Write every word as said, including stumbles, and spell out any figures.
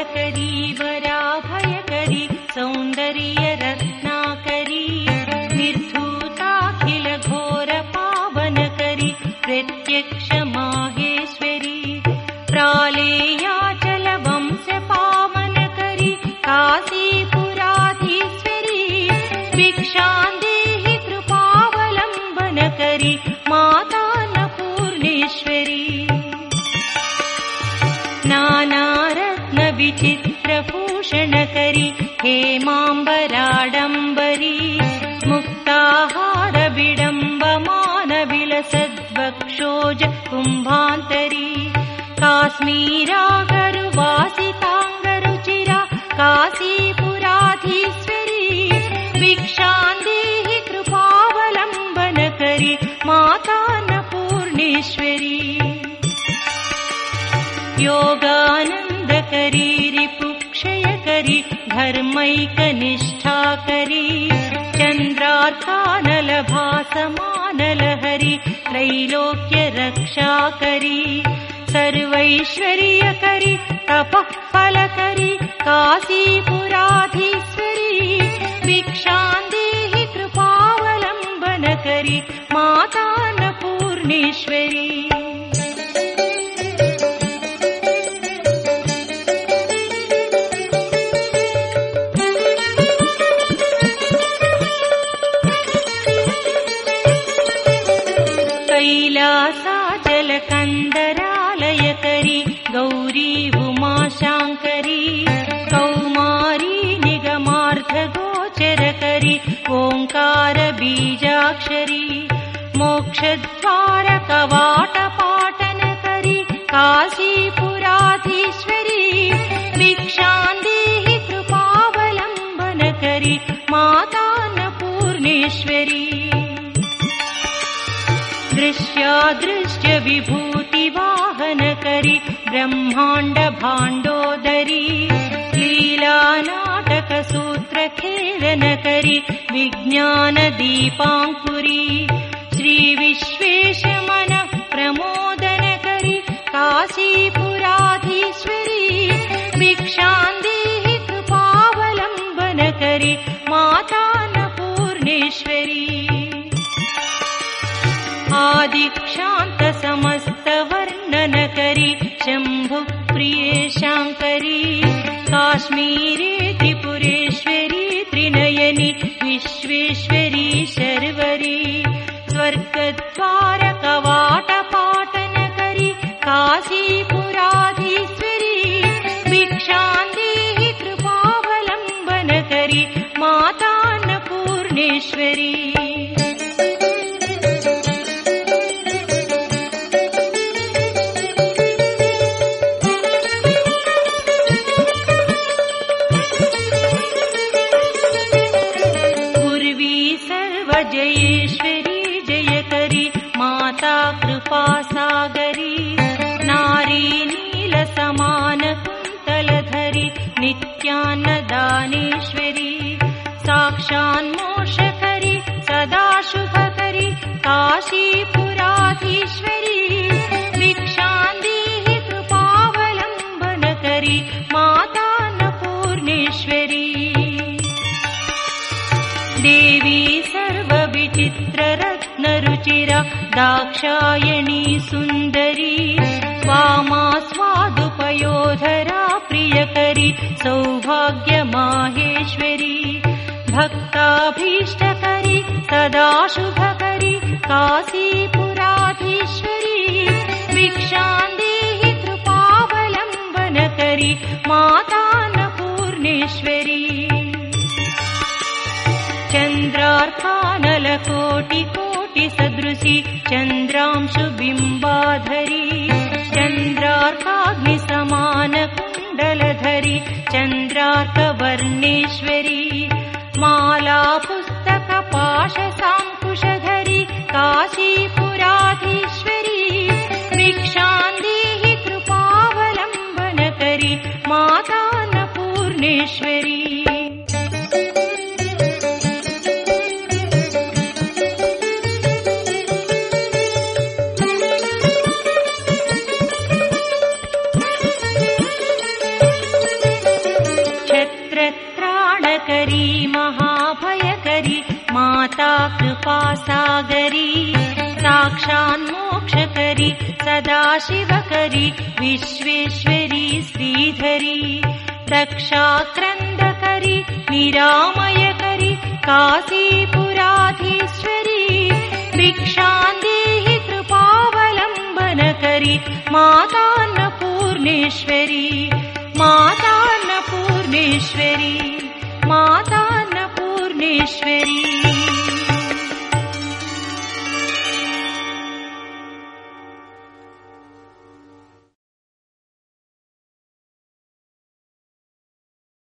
मंगलकरी वराभयकरी सौंदर्य रत्नाकरी निर्धूताखिल घोर पावनकरी प्रत्यक्ष माहेश्वरी प्रालेयाचल वंश पावनकरी काशीपुराधीश्वरी भिक्षान्देहि कृपावलम्बनकरी मातान्नपूर्णेश्वरी नानारत्न विचित्रभूषणकरी हेमाम्बराडम्बरी मुक्ताहार विडम्बमान विलसद्वक्षोज कुम्भान्तरी काश्मीरागरुवासिताङ्गरुचिरा काशीपुराधीश्वरी भिक्षान्देहि कृपावलम्बनकरी मातान्नपूर्णेश्वरी योगानन्दकरी रिपुक्षयकरी धर्मैकनिष्ठाकरी चन्द्रार्कानलभासमानलहरी त्रैलोक्यरक्षाकरी सर्वैश्वर्यकरी तपःफलकरी काशीपुराधीश्वरी भिक्षान्देहि कृपावलम्बनकरी मातान्नपूर्णेश्वरी कैलासाचलकन्दरालयकरी गौरी उमाशाङ्करी कौमारी निगमार्धगोचरकरी ओङ्कार बीजाक्षरी मोक्षद्वारकवाटपाटनकरी काशीपुराधीश्वरी भिक्षान्देहि कृपावलम्बनकरी मातान्नपूर्णेश्वरी दृश्यादृश्य विभूति वाहनकरी ब्रह्मांड भाण्डोदरी लीला नाटक सूत्र खेलनकरी विज्ञान दीपाङ्कुरी श्री विश्वेश मन प्रमोदनकरी काशीपुराधीश्वरी भिक्षान्देहि कृपावलम्बनकरी मातान्नपूर्णेश्वरी आदिक्षान्त समस्त वर्णनकरी शम्भुप्रियेशाङ्करी काश्मीरे त्रिपुरेश्वरी त्रिनयनी विश्वेश्वरी शर्वरी स्वर्गद्वारकवाटपाटनकरी काशीपुराधीश्वरी भिक्षान्देहि कृपावलम्बनकरी मातान्नपूर्णेश्वरी जयेश्वरी जयकरी माता कृपासागरी नारी नील समान कुन्तलधरी नित्यान्नदानेश्वरी साक्षान्मोक्षकरी सदा शुभकरी काशीपुराधीश्वरी भिक्षान्देहि कृपावलम्बनकरी मातान्नपूर्णेश्वरी देवी सर्वविचित्ररत्नरुचिरा दाक्षायणी सुन्दरी वामा स्वादुपयोधरा प्रियकरी सौभाग्यमाहेश्वरी भक्ताभीष्टकरी सदा शुभकरी काशीपुराधीश्वरी भिक्षान्देहि कृपावलम्बनकरी मातान्नपूर्णेश्वरी चन्द्रार्कानलकोटिकोटिसदृशी चन्द्रांशुबिम्बाधरी चन्द्रार्काग्निसमानकुण्डलधरी चन्द्रार्कवर्णेश्वरी मालापुस्तकपाशसाङ्कुशधरी काशीपुराधीश्वरी भिक्षान्देहि कृपावलम्बनकरी मातान्नपूर्णेश्वरी करी महाभयकरी माता कृपासागरी साक्षान्मोक्षकरी सदाशिवकरी विश्वेश्वरी श्रीधरी दक्षाक्रन्दकरी निरामयकरी काशीपुराधीश्वरी भिक्षान्देहि कृपावलम्बनकरी मातान्नपूर्णेश्वरी मातान्नपूर्णेश्वरी मातान्नपूर्णेश्वरी